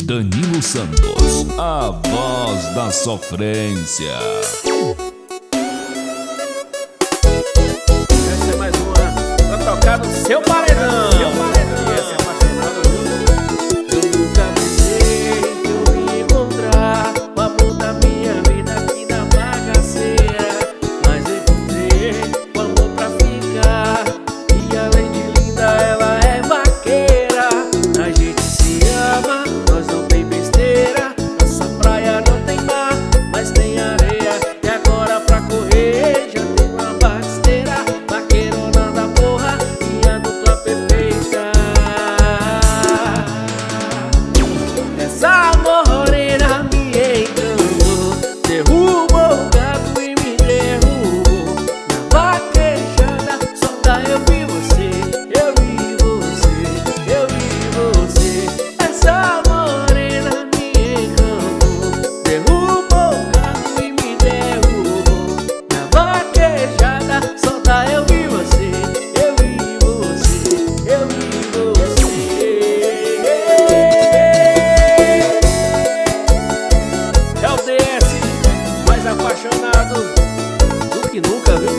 Danilo Santos, a voz da sofrência. Essa é mais uma pra tocar no seu paredão. E essa é apaixonada. Eu nunca pensei que eu ia encontrar o amor da minha vida aqui na bagaceira, mas eu encontrei o amor pra ficar. E além de linda, ela é vaqueira. A gente se ama, nós não tem besteira. Nossa praia não tem mar, mas tem areia. E agora pra correr já tem uma basteira. Vaqueirona da porra e a dupla perfeita. Essa morena me encantou, derrubou o gato e me derrubou. Na vaquejada só dá eu vi você, eu vi você, eu vi você. Essa morena me encantou, derrubou o gato e me derrubou. Na vaquejada só dá eu vi você, eu vi você, eu vi você. É o DS mais apaixonado do que nunca, viu?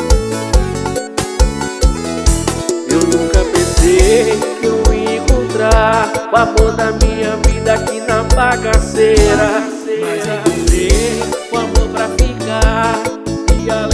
Eu nunca pensei que eu ia encontrar o amor da minha vida aqui na bagaceira, mas encontrei o amor pra ficar. E além